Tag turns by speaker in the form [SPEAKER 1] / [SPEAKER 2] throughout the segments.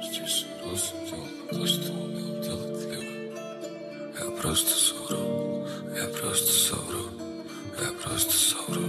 [SPEAKER 1] Здесь просто делал то, что умел делать Лева. Я просто совру, я просто совру, я просто совру.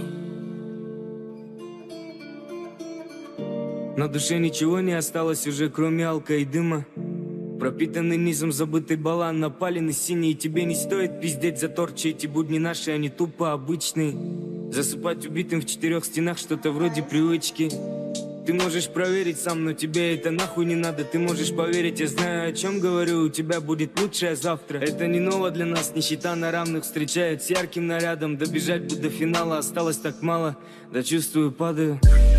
[SPEAKER 2] На душе ничего не осталось уже, кроме алка и дыма. Пропитанный низом забытый балан, напаленный синий. Тебе не стоит пиздеть за торчи, эти будни наши, они тупо обычные. Засыпать убитым в 4 стенах, что-то вроде привычки. Ты можешь проверить сам, но тебе это нахуй не надо. Ты можешь поверить, я знаю, о чем говорю. У тебя будет лучшее завтра. Это не ново для нас, нищета на равных встречает с ярким нарядом. Добежать бы до финала, осталось так мало. Да чувствую, падаю.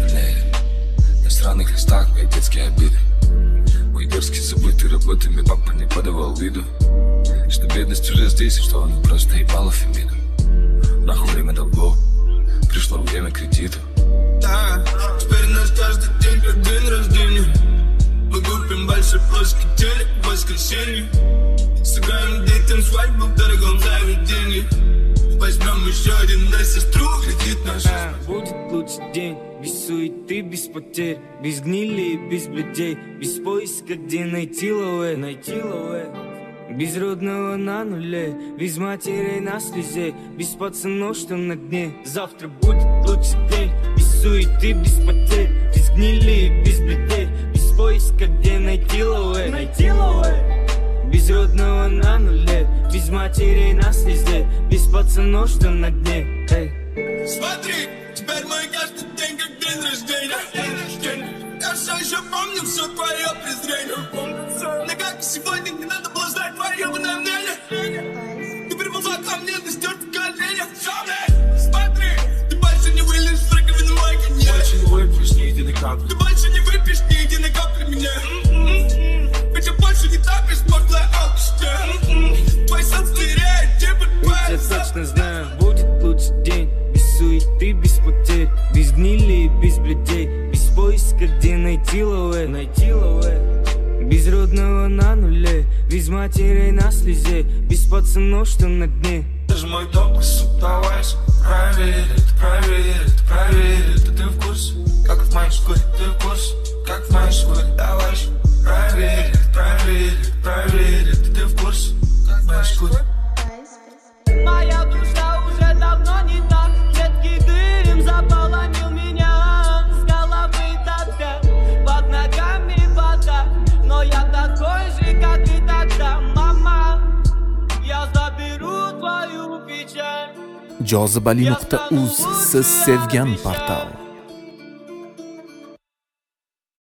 [SPEAKER 1] На странных листах мои детские обиды. Мой дерзкий забытый работами папа не подавал виду, что бедность уже здесь, и что он просто ебал Фемиду. Нахуй время долгов, пришло время кредита.
[SPEAKER 3] Да, теперь у нас каждый день как день рождения. Мы купим большой плоский телек в воскресенье. Сыграем детям свадьбу в дорогом заведении. Возьмем еще один на сестру, кредит наш.
[SPEAKER 2] Будет лучший день, без суеты, без потерь, без гнили и без людей, без поиска, где найти лове, без родного на нуле, без матерей на слезе, без пацанов, что на дне. Завтра будет лучший день, без суеты, без потерь, без гнили и без людей, без поиска, где найти лове, без родного на нуле, без матерей на слезе, без пацанов, что на дне.
[SPEAKER 3] Смотри, теперь мой каждый день как день рождения. Я все еще помню все твое презрение. Но как и сегодня не надо было знать твое мнение. Ты приползла ко мне, ты стер в коленях. Смотри, ты больше не вылезешь в раковину мой коньяк.
[SPEAKER 1] Больше не выпьешь ни единой капли.
[SPEAKER 3] Ты больше не выпьешь ни единой капли меня. Ведь я больше не тапишь, пошлая алкашня. Твой сон стереет, типа твоя.
[SPEAKER 2] Я точно знаю, будет лучший день, без суеты, без потерь, без гнили и без бледей, без поиска, где найти лове, без родного на нуле, без матерей на слезе, без пацанов, что на дне.
[SPEAKER 3] Даже мой дом, товарищ, проверит, ты в курсе, как в моей шкуре, ты в курсе, как в моей шкуре, товарищ, проверит, ты в курсе, как в моей шкуре.
[SPEAKER 4] Моя душа уже давно не та. Едкий дым заполонил меня с головы до пят. Под ногами вода, но я такой же, как и тогда. Мама, я заберу твою печаль.
[SPEAKER 5] Jozibali.uz siz sevgan portal.